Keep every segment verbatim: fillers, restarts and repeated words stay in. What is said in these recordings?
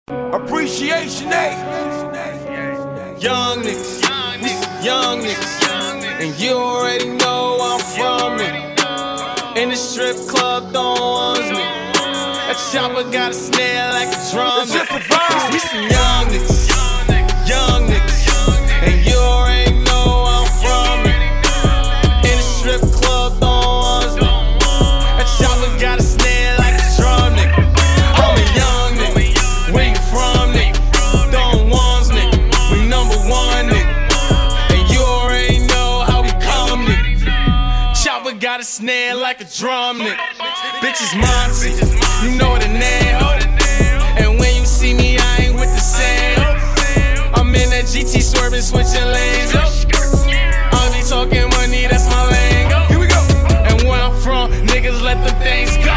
Appreciation Day. Young niggas, young niggas, young niggas, and you already know I'm from it. In the strip club, throwing ones me. That chopper got a snare like a drum. It's just a vibe. We some young niggas, young niggas, and you already know I'm from it. In the strip club, throwing ones me. That chopper got a snare like a drum, nigga. I'm a young nigga, where you from, nigga? Throwing ones, nigga. We number one, nigga. And you already know how we come, nigga. Chopper got a snare like a drum, nigga. Bitches Monty, you know the name, ho. And when you see me, I ain't with the same, ho. I'm in that G T swerving, switching lanes, ho. I be talking money, that's my lingo. Here we go. And where I'm from, niggas let the things go.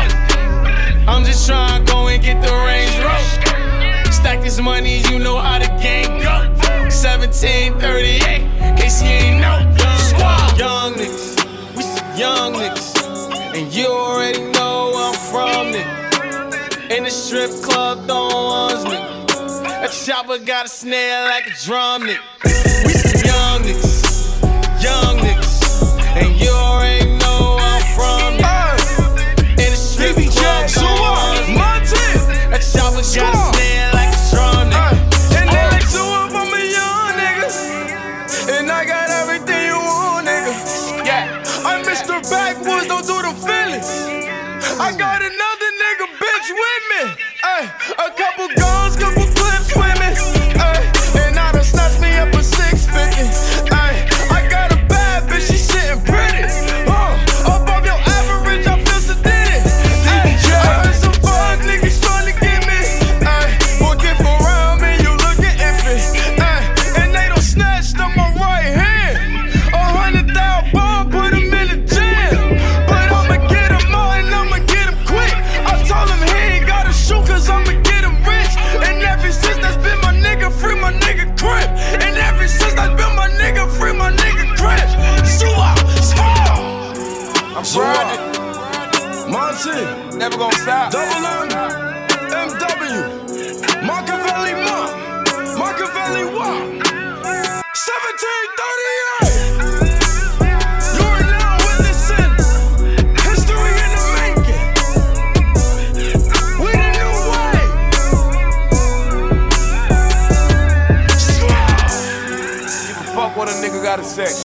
I'm just trying to go and get the Range Rover. Stack this money, you know how the game go. seventeen thirty-eight, in case you ain't know. Squad. Young niggas, we some young niggas, and you already know where I'm from, nigga. In the strip club, throwing ones, nigga. That chopper got a snare like a drum, nigga. We some young niggas, young niggas, and you already know where I'm from, nigga. In the strip club, throwing ones, nigga. That chopper got a snare like a drum, nigga. And they like two up, I'm a young nigga, and I got everything you want, nigga. Yeah, I'm Mister Backwoods, don't do the feelings. I got another nigga bitch with me. Ay, a couple guns, couple clips with me. Ay, and I done snatched me up a six fifty. Ay, I got a bad bitch, she sitting pretty. Uh, above your average, I feel sedated. Ay, I heard some fuck niggas tryna get me. Ay, walking around me, you looking iffy. Ay, and they done snatched up my right hand. A hundred thousand bomb, put him in the jail. But I'ma get him out and I'ma get him quick. I told him he ain't gotta shoot cause I'ma get him rich. And ever since that's been my nigga, free my nigga crib. And ever since that's been my nigga, free my nigga crib. Sua, small. I'm riding. Monty, never gonna stop. Double M, M W, Machiavelli Mark, Machiavelli Walk, seventeen thirty-eight.